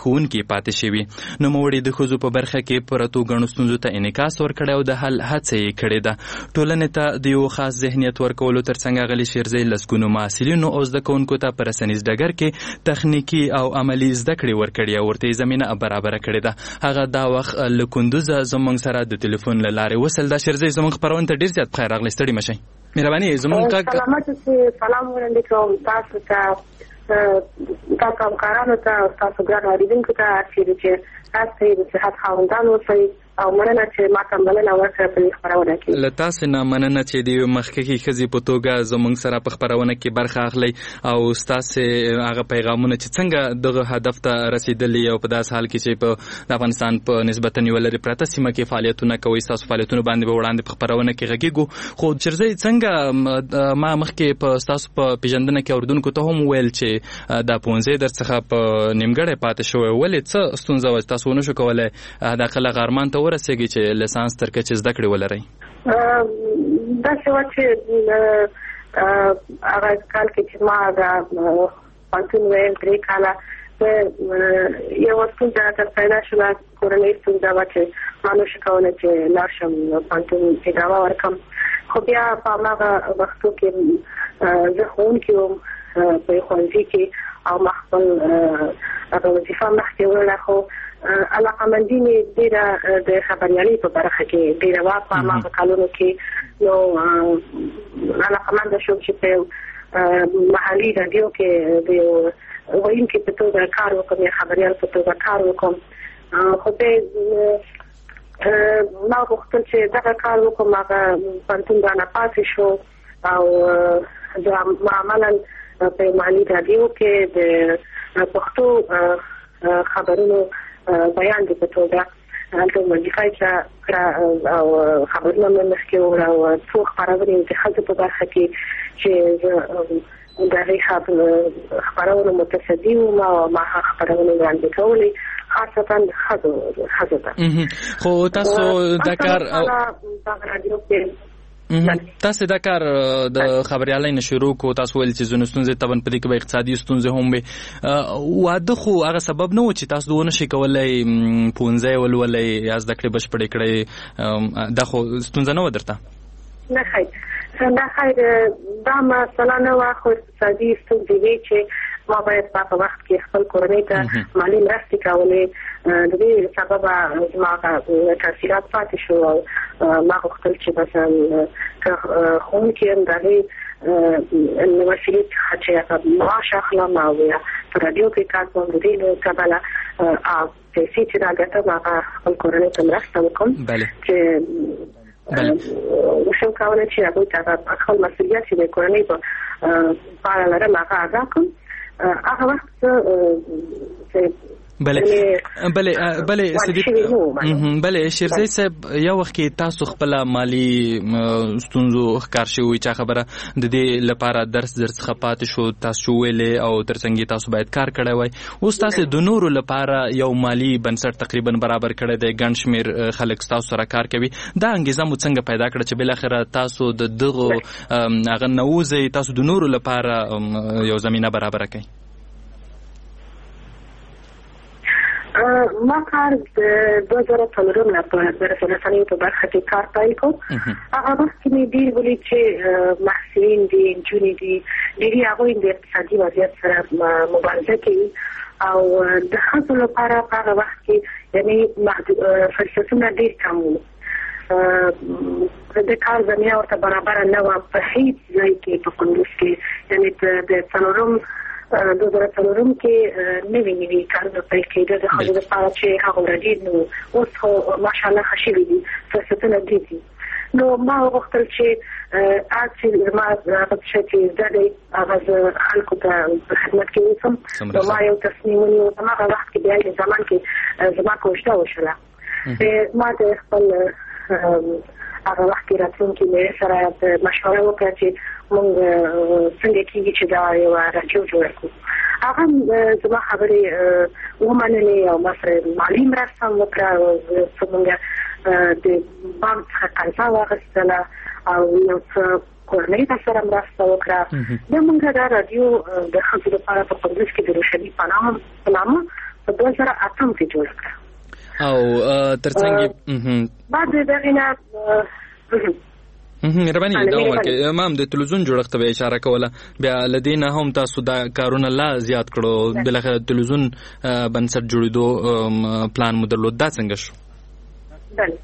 ښوونکي پاتې شوي. نوموړي د ښځو په برخه کې پرتو ګڼو ستونزو ته انعکاس ورکړی او د حل هڅه یې کړې ده. ټولنې ته د یو خاص ذهنیت ورکولو ترڅنګ اغلې شیرزی لسګونو محصلینو او زده کوونکو ته په رسنیز ډګر کې تخنیکي او عملي زده کړې ورکړي او ورته زمینه برابره کړې ده. هغه دا وخت له کندوزه زموږ سره د ټلیفون له لارې وصل ده. شیرزی زموږ خپرونه ته ډېر زیات بخیر راغلی، ستړي مشئ. مهرباني زموږ سلامت اوسئ. سلام وړاندې کوم تاسو ته، تاسو همکارانو ته، تاسو ګران اورېدونکو ته چې تاسو د صحت خاوندان اوسئ او مننه چې ما ته بلنه ورکړه په خپرونه کې. له تاسو نه مننه چې د مخکې ښځې په توګه زموږ سره په خپرونه کې برخه اخلئ او ستاسو هغه پیغامونه چې څنګه دغه هدف ته رسیدلی او په داس حال کې چې په افغانستان په نسبتا یو لري پرته سیمه کې فعالیتونه کوي، تاسو فعالیتونه باندې به وړاندې په خپرونه کې غږیږو. خو چرځي څنګه ما مخکې په تاسو په پیژندنه کې اوردونکو ته هم ویل چې دا پونځه درڅخه په نیمګړی پاتې شوی، ولې څه ستونزه و تاسو نشو کولای د خپل غرمان ته ورسېږي چې لیسانس تر کچې زده کړې ولرئ؟ دا څه چې هغه کال کې چې ما دا پانتون ویل 3 کاله یو ستونزه تر پیدا شوه، کورنۍ ستونزه وه چې ما نشو کولی چې لاړ شم پانتون ادامه ورکړم. خو بیا په هماغه وختو کې زه ښوونکې وم په ښوونځي کې او ما خپل وظیفه مخکې وړله. خو علاقمندي مې ډېره د خبریالۍ په برخه کې ډېره وه په هماغه کلونو کې. نو علاقمنده شوم چې په محلي راډیو کې د یو ویونکي په توګه کار وکړم یا خبریال په توګه کار وکړم. خو بیا ما غوښتل چې دغه کار وکړم، هغه پوهنتون رانه پاتې شو او زه عملاً په محلي راډیو کې د پښتو خبرونو بیان دی په توګه هلته وظیفه کړه او خبرونه مې مخکې وړه او څو خپرونې د ښځو په برخه کې چې زه د هغې خپرونو متصدي وم او ما خپرونې وړاندې کولې خاصتا ښځو ته. خو تاسو دا کار تاسو دا کار د خبريالۍ نشورو کو، تاسو ول چې زونه ستونزې تبن پدې کې به اقتصادي ستونزې هم وي. واده خو هغه سبب نه و چې تاسو دونه شي کولای پونځه ولولې یا زده کړې بشپړې کړې، دا خو ستونزه نه و درته؟ نه خیر، دا خیر دا مثلا نه و، خو اقتصادي ستونزې وي چې ما باید په وخت کې خپل کورنۍ ته مالي مرستې کولې. د دې سبب زما تاثیرات پاتې شو او ما غوښتل چې مثلا ښوونکي هم د هغې له وسیلې څخه چې معاش اخلم او یا په راډیو کې کار کوم، د دې له کبله پیسې چې راګټم هغه خپل کورنۍ ته مرسته وکړم چې وشم کولی چې هغوی ته خپل مسؤلیت چې د کورنۍ په اړه لرم هغه ادا کړم. هغه وخت بله شیرزی صاحب، یو وخت کې تاسو خپل مالی ستونزو ښکار شوی چې خبره د دې لپاره درس څخه پاتې شو، تاسو ویلې او ترڅنګ تاسو باید کار کړی وای. اوس تاسو د نورو لپاره یو مالی بنسټ تقریبا برابر کړی دی، ګڼ شمېر خلک تاسو سره کار کوي. دا انګیزه مو څنګه پیدا کړه چې بالاخره تاسو د دغه هغه نوځي تاسو د نورو لپاره یو زمينه برابر کړئ؟ ما کار د 2004 نه په رسنیو په برخه کې کار پیل کړ. هغه وخت کې مې ډېر ولید چې محصلین دي، نجونې دي، ډېرې هغوی د اقتصادي وضعیت سره مبارزه کوي او د ښځو لپاره په هغه وخت کې یعنې فرصتونه ډېر کم وو. د کار زمینه ورته برابره نه وه په هیڅ ځای کې په کندوز کې، یعنې د 2004 کې نوي کارونه پیل کېده د ښځو لپاره چې هغه ډېر نو اوس خو ماشاءالله ښه شوي دي، فرصتونه ډېر دي. نو ما وغوښتل چې چې زما هغه څه چې زده دی هغه زه خلکو ته په خدمت کې اوسم. نو ما یو تصمیم ونیو، هماغه وخت کې بیا یې زمان کې زما کوژده وشوله. ما د خپل هغه وخت کې راتلونکي مې سره مشوره وکړه چې موږ څنګه کېږي چې دا یو راډیو جوړه کړو. هغه زما خبرې ومنلې او ما سره مالي مرسته هم وکړه. موږ د بانک څخه قرضه واخیستله او یو څه کورنۍ ته سره مرسته وکړه. بیا موږ دا راډیو د ښځو لپاره په کندوز کې د روشني په نامه په 2008 کې جوړ کړه او ترڅنګ بعد دغه نه رباني دا وکړه امام د تلویزیون جوړښت به اشاره کوله بیا لدینه هم تاسو دا کارونه لا زیات کړو بلخره تلویزیون بنسټ جوړېدو پلان مو درلود دا څنګه شو؟ بله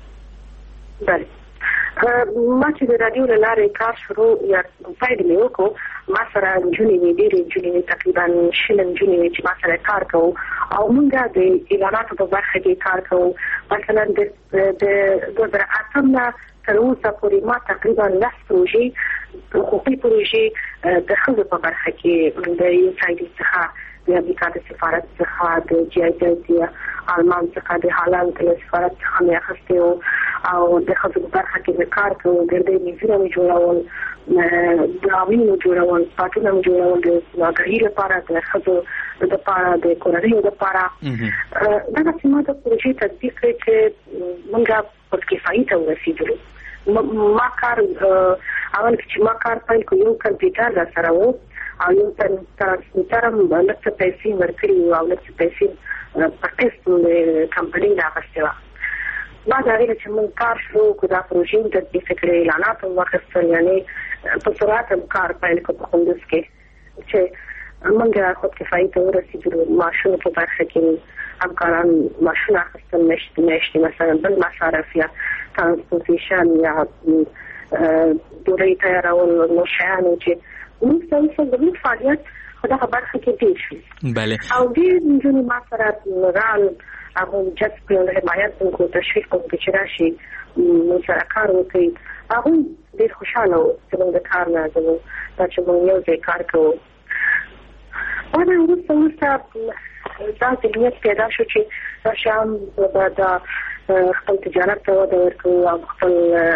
ما چې د رادیو له لارې کار شروع یا پیل مې وکړو ما سره نجونې وې ډېرې نجونې وې تقریبا 6 نجونې وې چې ما سره کار کوو او موږ د اعلاناتو په برخه کې کار کوو مثلا د 2008 نه تر اوسه پورې ما تقریبا 10 پروژې حقوقي پروژې د ښځو په برخه کې د USAID څخه د امریکا د سفارت څخه د GIZ آلمان څخه د هالند د سفارت څخه مې اخیستې وو او د ښځو په برخه کې کار کوو ګردې میزونه مې جوړول ډرامې مې جوړول پاټونه مې جوړول د ناګهي لپاره د ښځو لپاره د کورنیو لپاره دغه سیمه د پروژې تطبیق کړې چې موږ خودکفایي ته ورسېدلو ما کار اول چې ما کار پیل کو یو کمپیوټر را سره وو او یو ترانسمیټر هم لکه پیسې ورکړي او لکه پیسې پټیست د کمپنۍ راغستې وه بعد هغې چې موږ کار شروع کړو دا پروژې تطبیق کړې اعلانات هم واخیستل یعنې په سرعت هم کار پیل کړو په کندوز کې چې موږ خودکفایي ته ورسېدلو معاشونو په برخه کې همکاران معاشونه اخیستل میاشتې مثلا بل مصارف یا ترانسپورټیشن یا ډوډۍ تیارول نو شیانو چې موږ څه د فعالیت په دغه برخه کې ډېر شي او ډېر نجونې ما سره رال هغه جذب کړل حمایت وکړو تشویق وکړو چې راشي موږ سره کار وکړي هغوی ډېر خوشحاله وو زموږ د کار نه زموږ دا چې موږ یو ځای کار کوو بعد وروسته دا ذهنیت پیدا شو چې شام به دا خپل تجارت ته وده ورکړو او خپل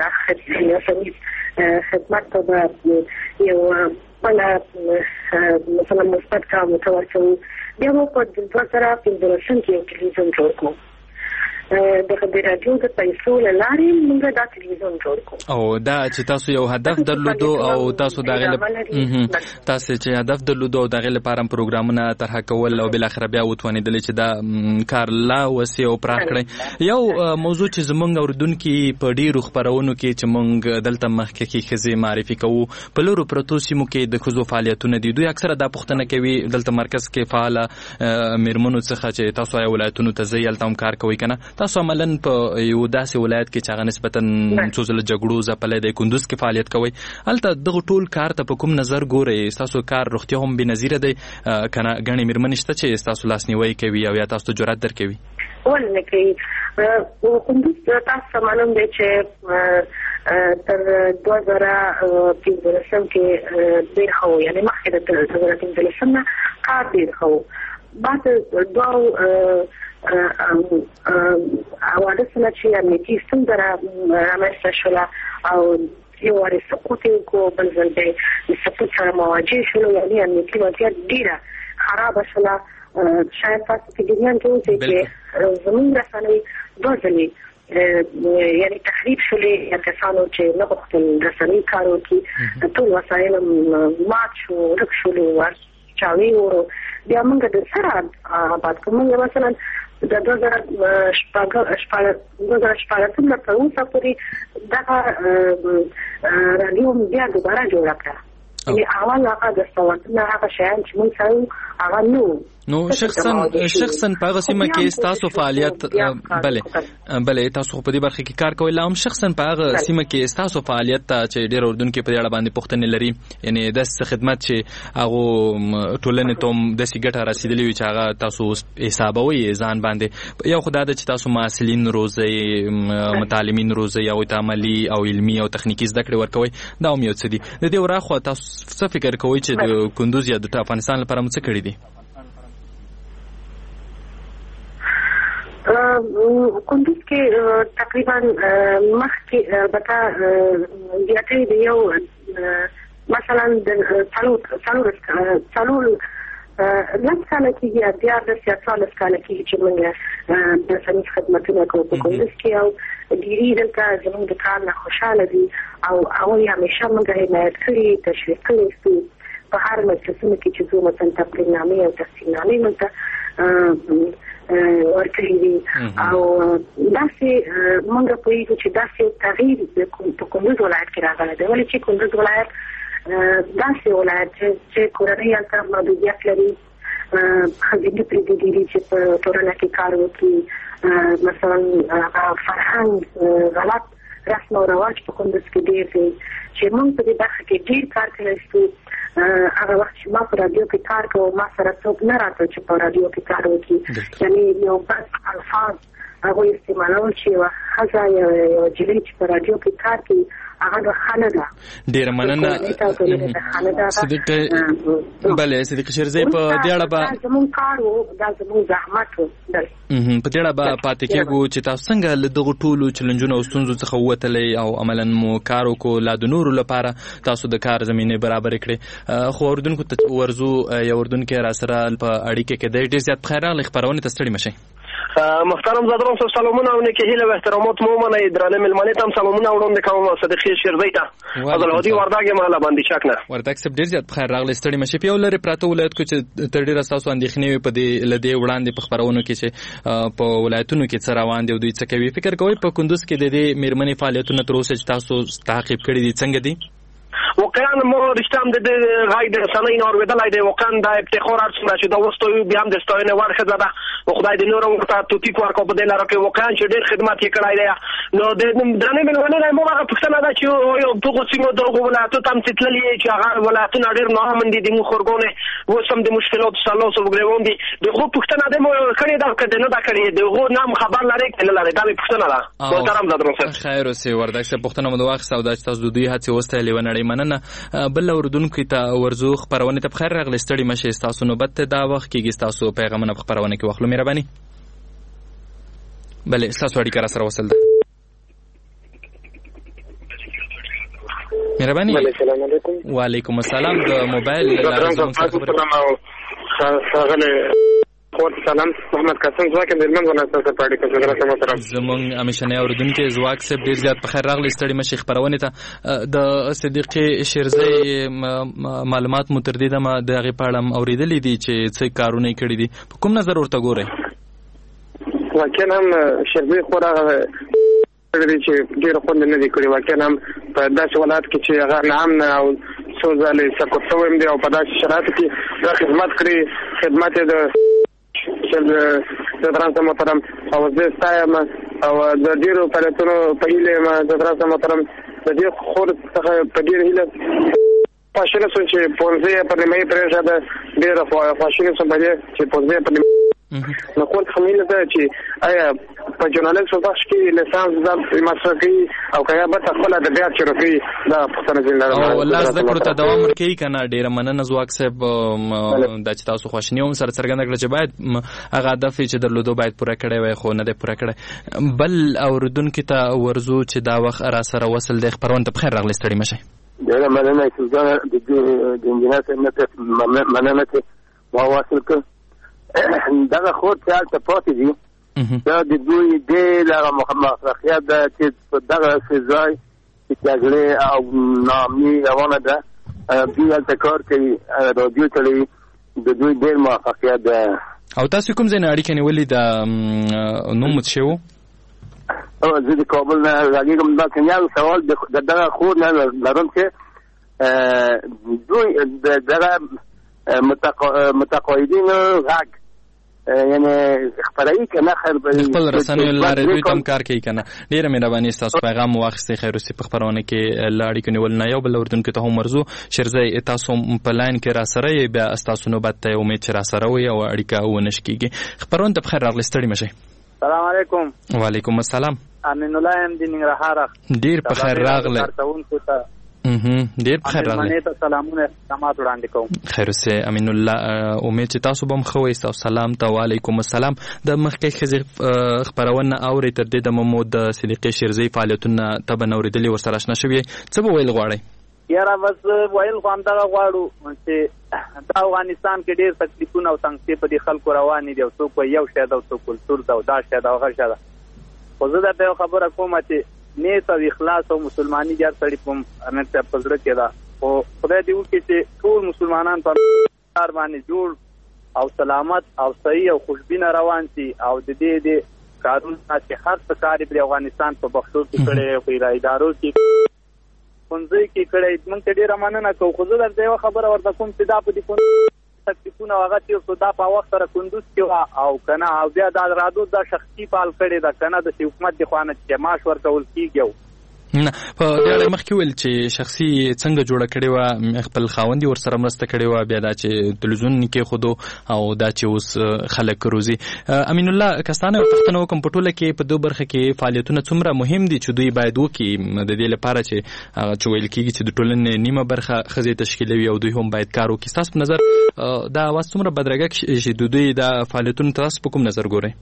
خدمت ته به یو بله مثلا مثبت کار ورته ورکوو بیا مو په 2015 کې یو تلویزیون جوړ کړو دغه د رادیو د پیسو له لارې موږ دا تلویزیون جوړ کړو او دا چې تاسو یو هدف درلودو او تاسو دغه تاسو چې هدف درلودو او دغه لپاره پروګرامونه طرح کول او بل اخر بیا وتوانیدل چې دا کار لا وسې او پراخ کړي یو موضوع چې زمونږ اوردونکو په ډیرو خبرونو کې چې موږ دلته مخکې کې خزي معرفي کوو په لورو پروتو سیمو کې د خزو فعالیتونه دي دوی اکثره دا پوښتنه کوي دلته مرکز کې فعال میرمنو څخه چې تاسو یې ولایتونو ته ځئ تم کار کوي کنه تاسو عملاً په یو داسې ولایت کې چې هغه نسبتاً څو ځله جګړو ځپلی دی کندوز کې فعالیت کوئ هلته دغه ټول کار ته په کوم نظر ګورئ ستاسو کار روغتیا هم بېنظیره دی که نه ګڼې مېرمنې شته چې ستاسو لاسنیوی کوي او یا تاسو ته جرأت درکوي ولې نه کوي کندوز تاسو ته معلوم دی چې تر 2015 کې ډېر ښه و یعنې مخکې د 2015 نه کار ډېر ښه و بعد دوه حوادثونه چې امنیتي ستونزه رامنځته شوله او یو وارې سقوط یې وکړو بل ځل به د سقوط سره مواجه شولو یعنې امنیتي وضعیت ډېره خرابه شوله شاید تاسو په جریان کې اوسئ چې زموږ رسنۍ دوه ځلې یعنی تخریب شولې یا کسانو چې نه غوښتل رسنۍ کار وکړي ټول وسایل مات شو ورک شولو چاوي ورو بیا موږ د سره آباد کوو مثلا د 2014 نه تر اوسه پورې دغه رادیو بیا دوباره جوړه کړه یعنې اول هغه د سوالونه هغه شیان چې موږ سره هغه نو شخصا په هغه سیمه کې ستاسو فعالیت بله تاسو په دې برخه کې کار کوئ لا هم شخصا په هغه سیمه کې ستاسو فعالیت ته چې ډېر اردوونکي په دې اړه باندې پوښتنې لري یعنې داسې خدمت چې هغو ټولنې ته هم داسې ګټه رسېدلې وي چې هغه تاسو حسابوئ ځان باندې یو خو دا ده چې تاسو محصلین روزئ متعلمین روزئ او ته عملي او علمي او تخنیکي زده کړې ورکوئ دا هم یو څه دي د دې وراخوا تاسو څه فکر کوئ چې د کندوز یا د افغانستان لپاره مو څه کړي دي کندوز کې تقریبا مخکې البته زیاتې د یو مثلا د څلور لس کاله کېږي یا 14 کاله کېږي چې موږ د رسنیز خدمتونه کوو په کندوز کې او ډېرې دلته زموږ د کار نه خوشحاله دي او هغوی همیشه موږ حمایت کړي تشویق کړي ستو په هر مجلسونو کې چې ځو مثلا تقریرنامې او تقسیمنامې موږ ته ورکړي دي او داسې موږ پوهیږو چې داسې تغییر په کندوز ولایت کې راغلی دی. ولې چې کندوز ولایت داسې ولایت چې کورنۍ هلته محدودیت لري، ښځینه پرې ډېرې چې په ټولنه کې کار وکړي، مثلا فرهنګ غلط رسم او رواج په کندوز کې ډېر دی چې موږ په دې برخه کې ډېر کار کولی شو. هغه وخت چې ما په رادیو کې کار کوم ما سره څوک نه راته چې په رادیو کې کار وکړي، یعنې یو بس الفاظ هغوی استعمالول چې یوه ښځه یو نجلۍ چې په رادیو کې کار کوي هغه د خانه ده. ډېره مننه صدیقه. بله صدیقه شیرزی، په دې اړه به زموږ کار و، دا زموږ زحمت و. په دې اړه به پاتې کېږو چې تاسو څنګه له دغو ټولو چلنجونو او ستونزو څخه ووتلی او عملا مو کار وکړو لا د نورو لپاره تاسو د کار زمینې برابرې کړې. خو اردوونکو ته ورځو، یو اردوونکی راسره په اړیکه کې دی. ډېر زیات بخیر راغلی، خپرونې ته ستړي مه شئ. محترم زادران صاحب سلامونه او نیکې هیله و احترامات مو منئ. درانه مېلمنې ته هم سلامونه وړاندې کوم. صدیقې شیرزی ته عبدالهادي وردګ یم له باندې شک نه. وردګ صاحب ډېر زیات بخیر راغلی، ستړي مه شئ. په یو لرې پراته ولایت کې چې تر ډېره ستاسو اندېښنې وي په دې له دې وړاندې په خپرونو کې چې په ولایتونو کې څه روان دي او دوی څه کوي، فکر کوئ په کندوز کې د دې مېرمنې فعالیتونه تر اوسه چې تاسو تعقیب کړي دي څنګه دي؟ واقعا ما رشته هم د غږ د رسنۍ نه اورېدلی دی. واقعا دا افتخار هر څومره چې دا وستایو بیا هم د ستاینې وړ ښځه ده. خدای دې نور ورته توفیق ورکړي په دې لاره کې. واقعا چې ډېر خدمت یې کړی دی. نو د درنې مېلمنې نه مو هغه پوښتنه ده چې دغو سیمو دغو ولایتو ته هم چې تللي چې هغه ولایتونه ډېر ناامن دي، د موږ خورګونې اوس هم د مشکلاتو سره لاس او ګرېوان دي. د هغو پوښتنه دې مو کړې ده که نه ده کړې؟ د هغو نه هم خبر لرئ که نه لرئ؟ دا مې پوښتنه ده. محترم زادران صاحب خیر اوسې. وردګ صاحب پوښتنه مو د واخیسته او دا چې تاسو د دوی هڅې وستایلې یوه نړۍ مننه. بل اردوونکو ته ورځو، خپرونې ته بخیر راغلی، ستړي مه شئ. ستاسو نوبت دا وخت کېږي ستاسو پیغامونه په خپرونه کې واخلو. مهرباني. بله ستاسو اړیکه را سره وصل ده. مهرباني. وعلیکم السلام. د موبایل سلام محمد قاسم ځواک د هلمند ولایت څخه پاړې کوم. زمونږ همیشنی اورېدونکی ځواک صاحب ډېر زیات په خیر راغلی، ستړي مه شئ. خپرونې ته د صدیقې شیرزی معلومات مو تر دې دمه د هغې په اړه هم اورېدلي دي چې څه کارونه یې کړي دي. په کوم نظر ورته ګورئ؟ واقعا هم شیرزی خورا کړي دي چې ډېره خوند نه دي کړي. واقعا هم په داسې ولایت کې چې هغه ناامنه او څو ځلې سقوط شوی هم دی او په داسې شرایطو کې دا خدمت کړي. خدمت یې د زادران صاحب محترم او زه ستایم او د ډېرو فعالیتونو په هیله یم. زادران صاحب محترم د دې خور څخه په ډېره هیله خواشینه شوم چې پوهنځی یې په نیمایي پرېښوده. ډېره خواشینه شوم په دې چې پوهنځی یې په نو خور څخه مینه ده چې آیا په ژورنالیزم بخش کې لیسانس ماسټر کوي او که یا بېرته خپل ادبیات شروع کوي. دا پوښتنه ځینې لرم او الله زده کړو ته دوام ورکوي که نه؟ ډېره مننه ځواک صاحب دا چې تاسو خواشیني هم سره څرګنده کړه چې باید هغه هدف چې درلودو باید پوره کړی وای خو نه دی پوره کړی. بل اورېدونکي ته ورځو چې دا وخت را سره وصل دی. خپرونې ته بخیر راغلی، ستړي مه شئ. ډېره مننه چې د انجینر صاحب نه مننه چې ما واصل کړ. دغه خور چې هلته پاتې دي دا د دوی ډېره مخلوقیت ده چې په دغه ځای چې جګړې او ناامني روانه ده دوی هلته کار کوي، رادیو چلوي. د دوی ډېر موفقیت ده. او تاسو کوم ځای نه اړیکه نیولې ده؟ نوم مو څه شی و؟ زه د کابل نه راغېږم. دا یو سوال د دغه خور نه لرم چې دوی د دغه متقاعدینو غږ یعنی خبرایی که نه خپل رسنیو لارې دوی تم کار کوي که نه؟ ډېره مهرباني ستاسو پیغام مو واخیستی. خیر اوسې. په خپرونه کې له اړیکو نیول نه یو بل اردوونکي ته هم ورځو. شیرزی تاسو په لاین کې را سره یې، بیا ستاسو نوبت ته امید چې را سره وي او اړیکه ونه شکېږي. خپرونه ته بخیر راغلی، ستړي مه شئ. سلام علیکم. وعلیکم السلام. امین الله یم د ننګرهار. ډېر په خیر راغلی. ډېر په خیر راغلی. ته سلامونه احترامات وړاندې کوم. خیر اوسې امین الله. امید چې تاسو به هم ښه وئ. ستاسو سلام ته وعلیکم السلام. د مخکې ښځې خپرونه اورئ، تر دې دمه مو د صدیقې شیرزی فعالیتونه طبعا اورېدلي، ورسره اشنا شوي. څه به ویل غواړئ؟ یاره بس ویل خو همدغه غواړو چې دا افغانستان کې ډېر تکلیفونه او تنګسې په دې خلکو روانې دي او څوک وایي یو شی ده او څوک کلتور ده او دا شی ده او هغه شی ده. خو زه درته یو خبره کومه چې نیت او اخلاص او مسلماني د هر سړي په امیر صاحب په زړه کې ده. خو خدای دې وکړي چې ټول مسلمانان په لار باندې جوړ او سلامت او صحیح او خوشبینه روان شي او د دې کارونه چې هر څه کار په افغانستان په بخښو کې کړي په ادارو کې څنګه کې کړي موږ ته ډیره مننه کوو. خو زه درته یو خبره ورته کوم چې دا په دې تکلیفونه هغه چې دا په وخت سره کندوز کې او کنه او بیا دا رادو دا شخصي پال کړي دا کنه د حکومت د خوانه چې معاش ورکول کیږي. نه په دې مخکې ویل چې شخصي څنګه جوړه کړي و خپل خاوندي ور سره مرسته کړي و بیا دا چې تلویزیون کې خودو او دا چې اوس خلک روزي. امین الله کستانه پښتنو کوم په ټوله کې په دوه برخه کې فعالیتونه څومره مهم دي چې دوی باید وکړي د دې لپاره چې ویل کېږي چې د ټولنې نیمه برخه خزې تشکیلوي او دوی هم باید کار وکړي. تاسو په نظر دا واس څومره بدرګه چې دوی دا فعالیتونه تاسو په کوم نظر ګورئ؟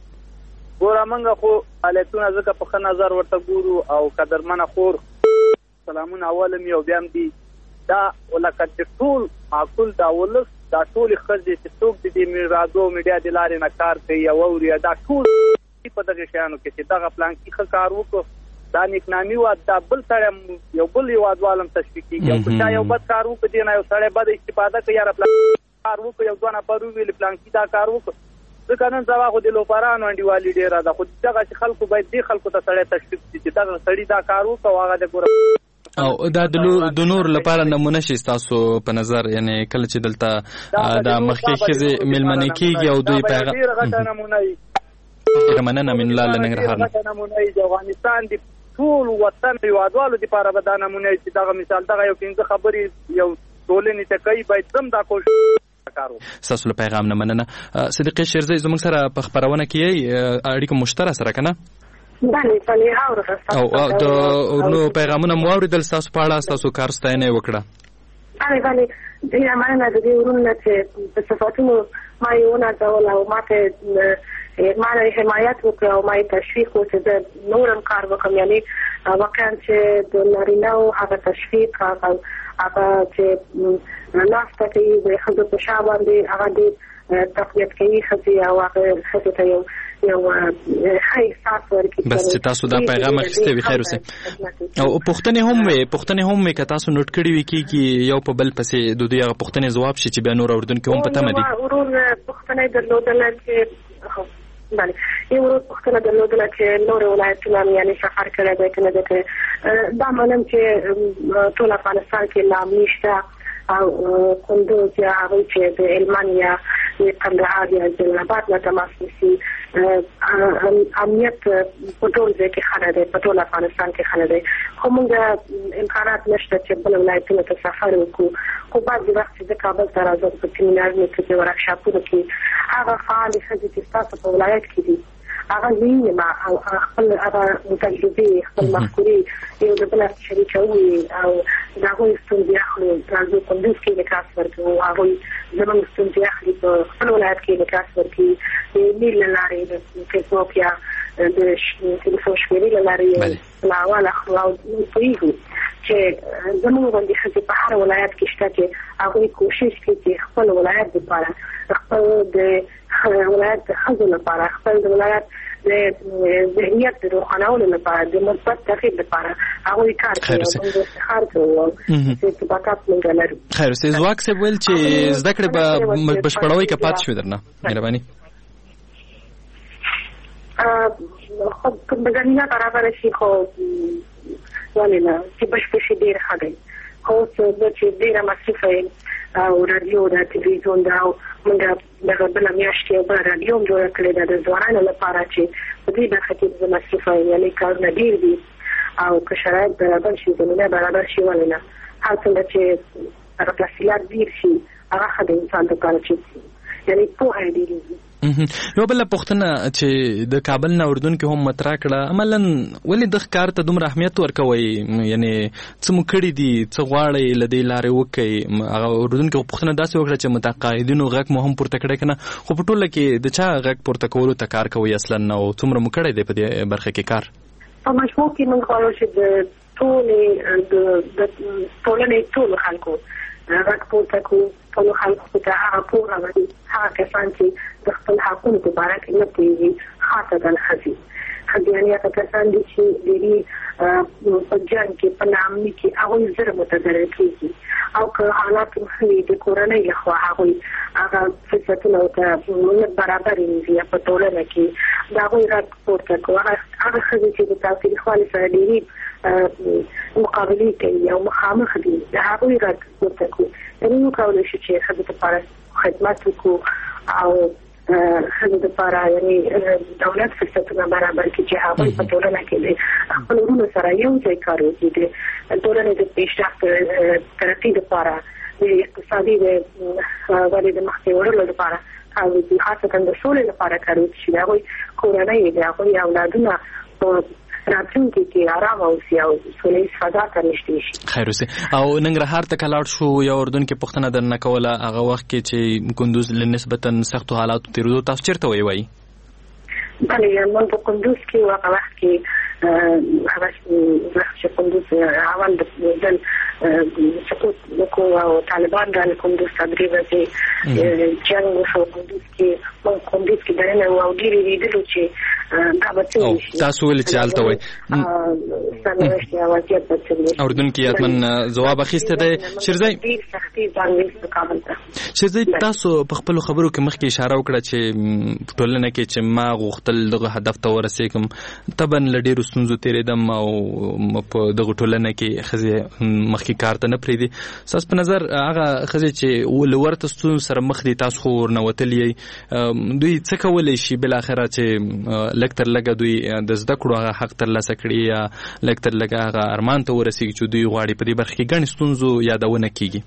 ګوره موږ خو فعالیتونه ځکه په ښه نظر ورته ګورو او قدرمنه خور سلامونه اولم یو بیا هم دي دا لکه چې ټول معقول دا ولس دا ټولې ښځې چې څوک د دې رادیو میډیا د لارې نه کار کوي او اوري دا ټول په دغه شیانو کې چې دغه پلان کې ښه کار وکړو دا نیکنامي وه دا بل سړی یو بل هېوادوال هم تشویق کېږي او که چا یو بد کار وکړو دې نه یو سړی بده استفاده کوي یاره پلان کار وکړو یو دوه نفر وویل پلان کې دا کار وکړو ځکه نن سبا خو د لوپرانو انډیوالي ډېره ده خو دغه چې خلکو باید دې خلکو ته سړی تشویق شي چې دغه سړي دا کار وکړو هغه د ګوره او دا د نور لپاره نمونه شي ستاسو په نظر یعنی کله چې دلته دا مخکې ښځې مېلمنې کېږي او دوی پیغام ډېره غټه نمونه وي. ډېره مننه امین الله له ننګرهار نه. غټه نمونه وي د افغانستان د ټول وطن هېوادوالو دپاره به دا نمونه وي چې دغه مثال دغه یو 15 خبرې یو ټولنې ته کوي باید هم دا کوشش ستاسو له پیغام نه مننه. صدیقې شیرزی زموږ سره په خپرونه کې اړیکه مشترک سره کنه بله بله او د نو پیغامونه مو اوریدل ستاسو په اړه ستاسو کار ستاینه وکړه. بله بله ډېره مننه د دې ورونو چې په صفاتونو ما یې ونازول او ما ته حمایت وکړه او ما یې تشویق وکړ چې زه نورم کار وکړم یعنی واقعا چې د نارینهو هغه تشویق هغه چې ناسته کوي د ښځو په شا باندې هغه ډېر تقویت کوي ښځې او هغه ښځو ته یو ښه احساس ورکړي. بس چې تاسو دا پیغام اخیستی وي خیر اوسئ. او پوښتنې هم وي که تاسو نوټ کړي وي کېږي یو په بل پسې د دوی هغه پوښتنې ځواب شي چې بیا نور اورېدونکي هم په تمه دي. ورور پوښتنه یې درلودله چې بله یو ورور پوښتنه درلودله چې نور ولایتونه یعنې سفر کړی دی که نه دی کړی. دا منم چې ټول افغانستان کې لا نشته او کندوز یا هغوی چې د هلمند یا کندهار یا جلال آباد نه تماس نیسي امنیت په ټول ځای کې ښه نه دی په ټول افغانستان کې ښه نه دی خو موږ امکانات نشته چې بل ولایتونو ته سفر وکړو. خو بعضې وخت چې زه کابل ته راځم په سیمینارونو کې په ورکشاپونو کې هغه فعالې ښځې چې ستاسو په ولایت کې دي هغه وینم او خپل هغه تجربې خپل مفکورې یو د بل شریکوي او د هغوی ستونزې اخلو. راځو کندوز کې انعکاس ورکړو هغوی زموږ ستونزې اخلي په خپل ولایت کې انعکاس ورکړي د میل له لارې د فیسبوک یا د تلیفون شمېرې له لارې لاول اخلو او پوهېږو چې زموږ غوندې ښځې په هر ولایت کې شته چې هغوی کوشش کوي چې خپل ولایت دپاره خپل د ولایت د ښځو لپاره خپل د ولایت د ذهنیت د روښانولو لپاره د مثبت تغییر لپاره هغوی کار کوي او موږ افتخار کوو او ارتباطات موږ لرو. خیر اوسئ. ځواک صاحب ویل چې زده کړې به بشپړوئ که پاتې شوې درنه مهرباني. خو که زمینه برابره شي خو ولې نه چې بشپړ شي ډېر ښه دی. خو اوس زه چې ډېره مصروفه یم او رادیو دا تلویزیون دا او موږ دغه بله میاشت یو بله رادیو هم جوړه کړې ده د ځوانانو لپاره چې په دې برخه کې زه مصروفه یم یعنې کارونه ډېر دي او که شرایط برابر شي زمینه برابر شي ولې نه هر څومره چې هغه تحصیلات ډېر شي هغه ښه د انسان دپاره چې یعنې پوهه یې ډېرېږي. یو بله پوښتنه چې د کابل نه اردوونکي هم مطرح کړه عملا ولې دغه کار ته دومره اهمیت ورکوئ یعنې څه مو کړي دي څه غواړئ له دې لارې وکړئ. هغه اردوونکي پوښتنه داسې وکړه چې متقاعدینو غږ مو هم پورته کړی که نه خو په ټوله کې د چا غږ پورته کولو ته کار کوئ اصلا او څومره مو کړی دی په دې برخه کې کار؟ په مجموع کې موږ غواړو چې د ټولنې ټولو خلکو غږ پورته کړو خپل خلکو ته هغه پوهه ورکړي هغه کسان چې د خپل حقونو په اړه کې نه پوهېږي خاصه ښځې یعنې هغه کسان دي چې ډېرې په جنګ کې په ناامني کې هغوی زر متضرر کېږي او که حالات وي د کورنۍ لخوا هغوی هغه فرصتونه ورته برابر وي په ټولنه کې د هغوی غږ پورته کړو هغه ښځې چې د تاوتریخوالي سره ډېرې مقابلې کوي او مخامخ دي د هغوی غږ پورته کړو یعنې وکولی شو چې ښځو دپاره خدمت وکړو او ښځو دپاره یعنې دولت فرصتونه برابر کړي چې هغوی په ټولنه کې د خپل وروڼو سره یو ځای کار وکړي د ټولنې د پیشرفت ترقي دپاره د اقتصادي ودې د مخکې وړلو دپاره کار وکړي خاصتا د سولې لپاره کار وکړي چې د هغوی کورنۍ د هغوی اولادونه په راتلونکي کې آرام اوسي او سولهییز فضا ته نږدې شي. خیر اوسې. او ننګرهار ته که لاړ شو یا اردن کې پوښتنه درنه کوله هغه وخت کې چې کندوز له نسبتا سختو حالاتو تېرېدو تاسو چېرته وایي؟ بله موږ په کندوز کې هغه وخت کې هغه چې کندوز اول د سقوط وکړو او طالبان رانه کندوز ته 3 ورځې جنګ وشو کندوز کې موږ کندوز کې دننه وو او ډېرې لیدلو چې دا به څه وشي. تاسو ولې چې هلته وایي سرنوشت یا وضعیت به څه وي اردن کې حتما ځواب اخیستی دی. شیرزی ډېر سختي ځان ویستو کابل ته. شیرزی تاسو په خپلو خبرو کې مخکې اشاره وکړه چې په ټولنه کې چې ما غوښتل دغه هدف ته ورسېږم طبعا له ډېرو ستونزو تېرېدم او په دغه ټولنه کې ښځې مخکې کار ته نه پرېږدي. ستاسو په نظر هغه ښځې چې له ورته ستونزو سره مخ دي تاسو خو ورنوتلي یئ دوی څه کولی شي بالاخره چې لږ تر لږه دوی د زده کړو هغه حق ترلاسه کړي یا لږ تر لږه هغه ارمان ته ورسېږي چې دوی غواړي په دې برخه کې ګڼې ستونزو یادونه کېږي؟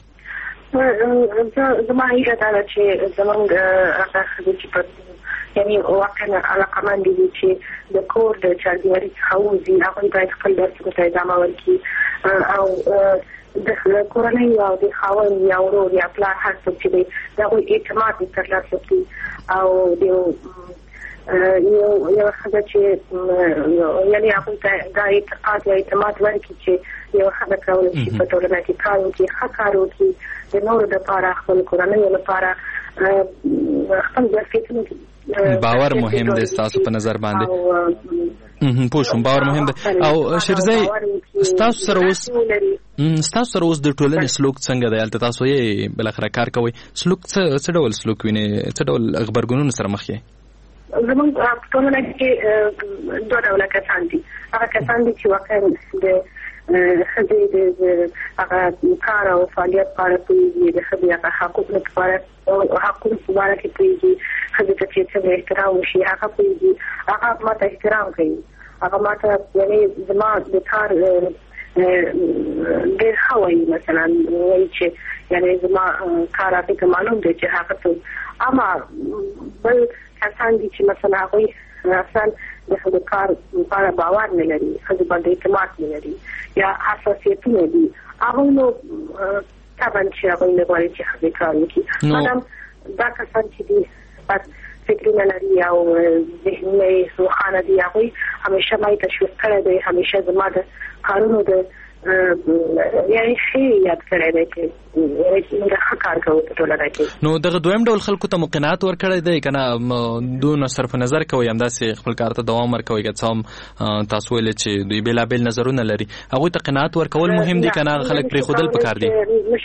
زما هیله دا ده چې زموږ هغه ښځې چې په یعنې واقعا علاقمند دي چې د کور د چاردیواري څخه ووځي هغوی باید خپل درسونو ته ادامه ورکړي او د کورنۍ او د خاوند یا ورور یا پلار هر څوک چې دی د هغوی اعتماد ترلاسه کړي او د یو ښځه چې یعنې هغوی ته دا اعتقاد یا اعتماد ورکړي چې یو ښځه کولی شي په ټولنه کې کار وکړي ښه کار وکړي د نورو دپاره خپل کورنیو لپاره خپل ظرفیتونه باور مهم دی ستاسو په نظر باندې پوه شوم باور مهم دی. او شیرزی ستاسو سره اوس د ټولنې سلوک څنګه دی؟ هلته تاسو یې بالاخره کار کوئ سلوک څه ډول سلوک وینئ څه ډول غبرګونونو سره مخ یې؟ زموږ په ټولنه کې 2 ډوله کسان دي. هغه کسان دي چې واقعا د ښځې د هغه کار او فعالیت په اړه پوهېږي د ښځې هغه حقوقو په اړه کې پوهېږي ښځې ته چې څنګه احترام وشي هغه پوهېږي هغه ما ته احترام کوي هغه ما ته یعنې زما د کار ډېر ښه وایي مثلا وایي چې یعنې زما کار هغې ته معلوم دی چې هغه څه اما بل کسان دي چې مثلا هغوی اصلا د ښځو کار په اړه باور نه لري ښځو باندې اعتماد نه لري یا حساسیتونه دي هغوی نو طبعا چې هغوی نه غواړي چې ښځې کار وکړي مادام دا کسان چې دي بس فکرونه لري او ذهنونه یې روښانه دي هغوی همیشه ما یې تشویق کړی دی همیشه زما د کارونو د یعنې ښه یاد کړی دی چې موږ ښه کار کوو په ټولنه کې. نو دغه دویم ډول خلکو ته مو قناعت ورکړی دی که نه دونه صرف نظر کوئ همداسې خپل کار ته دوام ورکوئ که څه هم تاسو ویلې چې دوی بېلابېل نظرونه لري هغوی ته قناعت ورکول مهم دي که نه هغه خلک پرېښودل پکار دي؟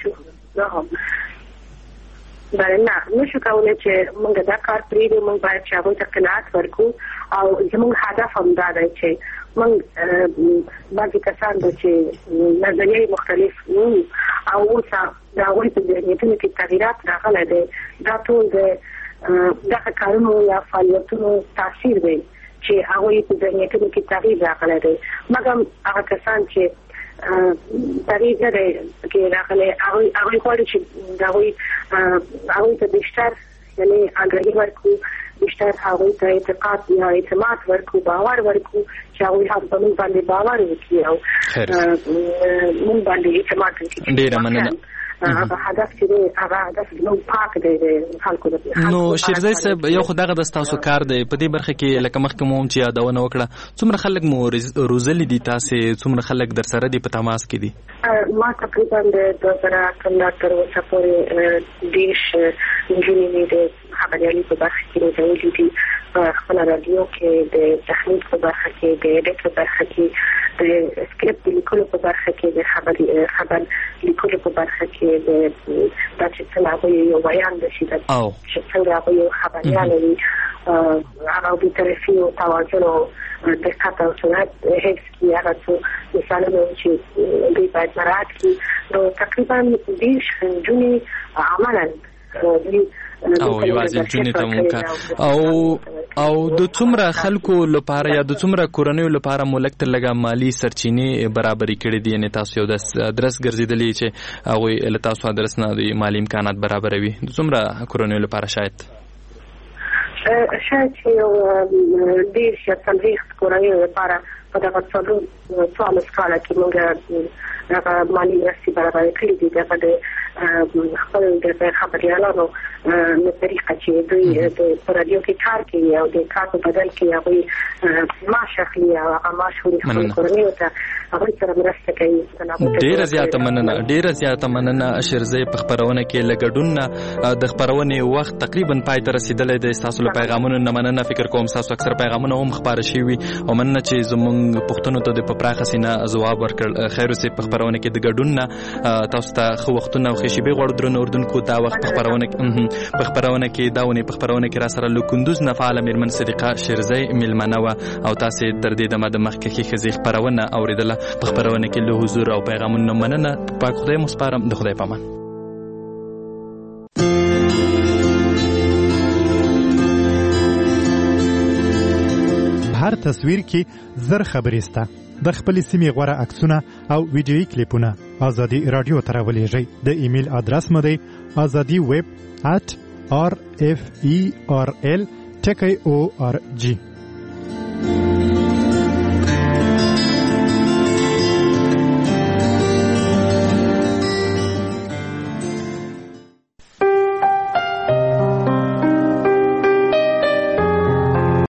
نه نشو کولی چې موږ دا کار پرېږدو موږ باید چې هغوی ته قناعت ورکړو او زموږ هدف هم دا دی چې موږ بعضې کسان به چې نظریې مختلف وو او اوس د هغوی په ذهنیتونو کې تغییرات راغلی دی دا ټول د دغه کارونو یا فعالیتونو تاثیر دی چې هغوی په ذهنیتونو کې تغییر راغلی دی مګر هغه کسان چې تغییر نه دی کې راغلی هغوی غواړي چې هغوی ته بیشتر یعنې آګاهي ورکړو بیشتر هغوی ته اعتقاد یا اعتماد ورکړو باور ورکړو چې هغوی هم په موږ باندې باور وکړي او موږ باندې اعتماد وکړي. ډېره مننه. هغه هدف چې هغه هدف نو پاک دی د خلکو د نو شیرزی صاحب یو خو دغه د تاسو کار دی په دې برخه کې لکه مخکې مو چې یادونه وکړه څومره خلک مو روزلي دي تاسو څومره خلک در سره دي په تماس کې دي ما تقریبا د 2018 تر اوسه پورې 10 نجونې د خبريالي په برخه کې راځي دي خپل رادیو کې د تخنیک په برخه کې د ایډیټ په برخه کې د سکرپټ لیکلو په برخه کې د خبر لیکلو په برخه کې د چې څنګه یو بیان د شي چې څنګه یو خبريال وي هغه د طرفي او توازن او دقت او سرعت حفظ کړي هغه څه مثالونه چې دوی باید مراعات کړي نو تقریبا 10 نجونې عملاً او یوازې جونې ته مونږه او د څومره خلکو لپاره یا د څومره کورنیو لپاره مولک تر لګا مالی سرچینې برابرې کړې دي یعنی تاسو یو د ادرس ګرځیدلې چې هغه له تاسو ادرس نه د مالی امکانات برابروي د څومره کورنیو لپاره شاید یو ډیر شتمن کورنیو لپاره په دغه څلور کال کې موږ هغه مالی مرستې برابرې کړې دي دغه د خپل د خبريالانو په طریقه چې دوی د رادیو کې کار کوي او د کار په بدل کې هغه معاش اخلي او هغه معاش ورکوي کورنیو ته هغه سره مرسته کوي. ډیره زیاته مننه شیرزی په خبرونه کې لګډون د خبرونه وخت تقریبا پای ته رسیدلې د تاسو له پیغامونو نه مننه فکر کوم تاسو اکثر پیغامونه هم خبره شوي او مننه چې زموږ پښتنو ته د پراخه سینه ځواب ورکړ. خیر اوسې په خبرونه کې د ګډون نه تاسو ته خو وختونه او خشبي غوړ درنو اردوونکو دا وخت په خبرونه کې داونه په خبرونه کې را سره لوکندوز نه فعال میرمن صدیقه شیرزی ملمنه او تاسو تر دې د مخکې خزي خبرونه اوریدله په خبرونه کې له حضور او پیغامونو مننه پاک خدای مو سپارم د خدای پامان. هر تصویر کې زر خبرې سته د خپل سیمې غوړه عکسونه او ویډیويي کلیپونه ازادي رادیو ته راولېږئ. د ایمیل ادرس مو دی azadiweb@rferl.org.